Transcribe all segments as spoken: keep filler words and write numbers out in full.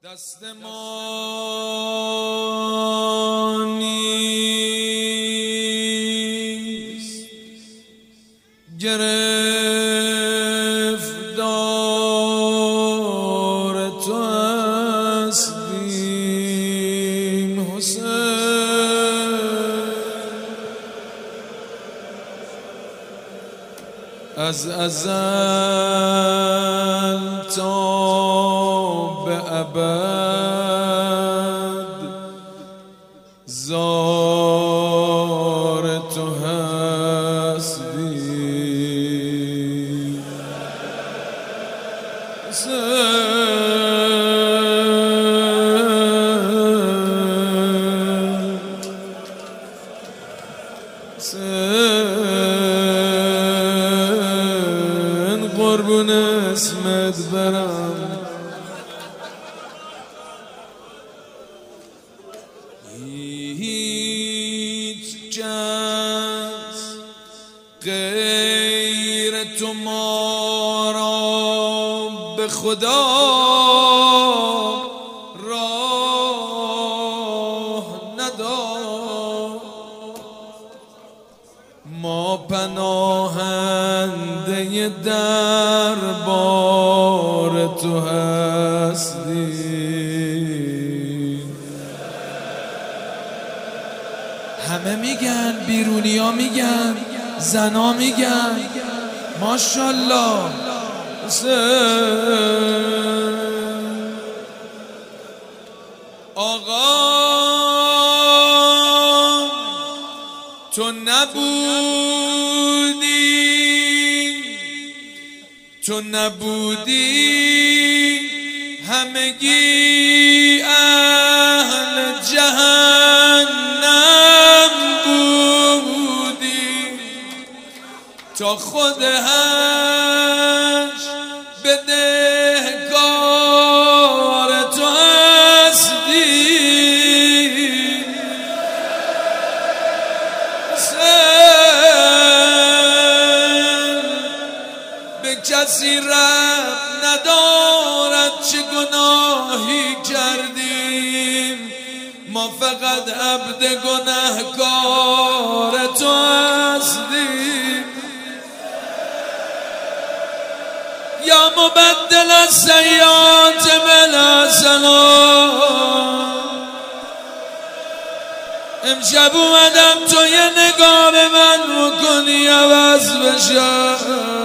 دست ما نیست گرفتار تو هستیم حسین، از ازل تا به ابد زار تو هستی حسین، قربون اسمت برم. هیچ کس غیر تو ما را به خدا راه نداد، ما پناهنده دربار تو هستیم. همه میگن، بیرونیا میگن، زنا میگن ماشاءالله آقا تو نبودی، تو نبودی همگی اهل جهنم بودی، تا خود هش بدهکار تو هستی. به کسی ربط ندارد چه گناهی کردیم، ما فقط عبد گناهکار تو هستیم. یا مبدل السیئات بالحسنات، امشب اومدم تو یه نگاه به من بکنی عوض بشه،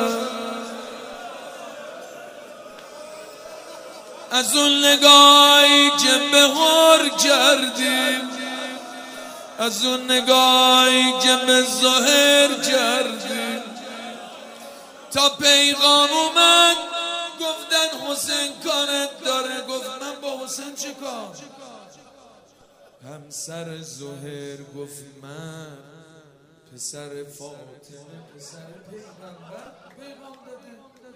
از اون نگاهی که بهار کردی، از اون نگاهی که به ظاهر کردی، تا پیغام اومد گفتن حسین کارت داره. گفت من با حسین چه کار؟ همسر ظهر گفت من پسر فاطمه پسر پیغمبر پیغام داده.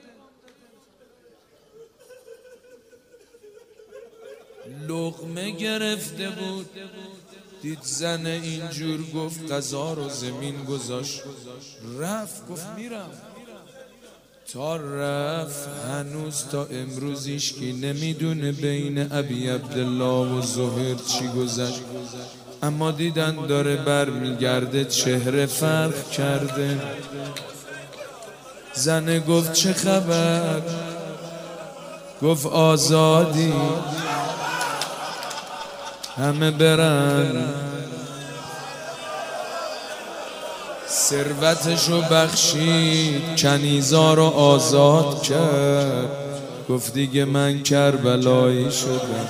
لقمه گرفته بود، دید زن اینجور، گفت غذا رو زمین گذاشت رفت. گفت میرم. تا رفت هنوز تا امروز هیچکی نمیدونه بین ابی عبدالله و ظهر چی گذشت، اما دیدن داره بر میگرده، چهره فرق کرده. زن گفت چه خبر؟ گفت آزادی، همه برن. ثروتشو بخشید، کنیزا رو آزاد کرد. گفت دیگه من کربلایی شدم،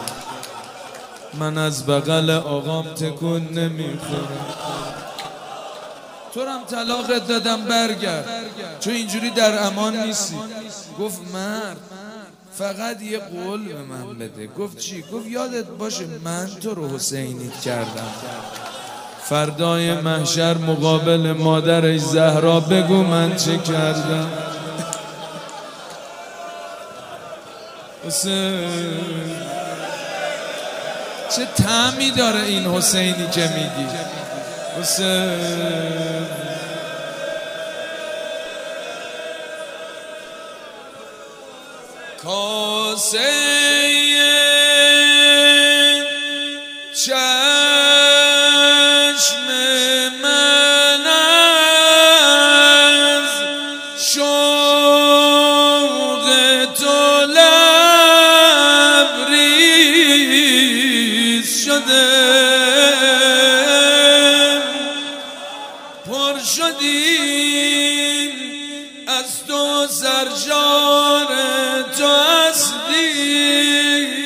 من از بغل آقام تکون نمیخورم. تو رم طلاقت دادم برگرد، چون اینجوری در امان نیستی. گفت مرد فقط یه قول به من بده. گفت چی؟ گفت یادت باشه من تو رو حسینیت کردم، فردای محشر مقابل مادرش زهرا بگو من چه کردم. حسین چه طعمی داره این حسینی که میگی؟ حسین کاسه ما سرشار تو هستیم،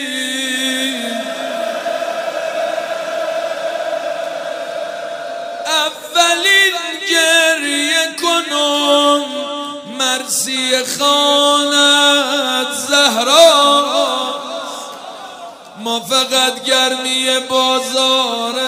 اولین گریه کنم مرسی خانت زهرا، ما فقط گرمی بازار